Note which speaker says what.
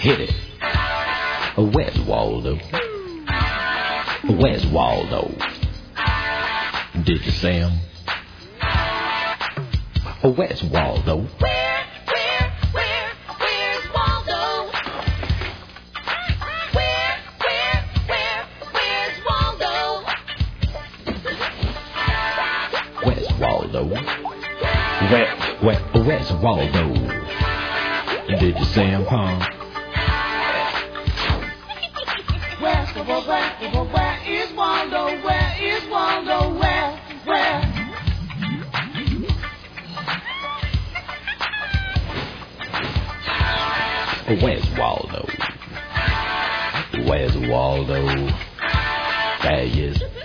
Speaker 1: Hit it. Where's Waldo? Where's Waldo? Did you see him? Where's Waldo?
Speaker 2: Where's Waldo? Where's Waldo?
Speaker 1: Where's Waldo? Where's Waldo? Did you see him, huh?
Speaker 2: Where is Waldo? Where is Waldo? Where?
Speaker 1: Where's Waldo? Where's Waldo? There he is.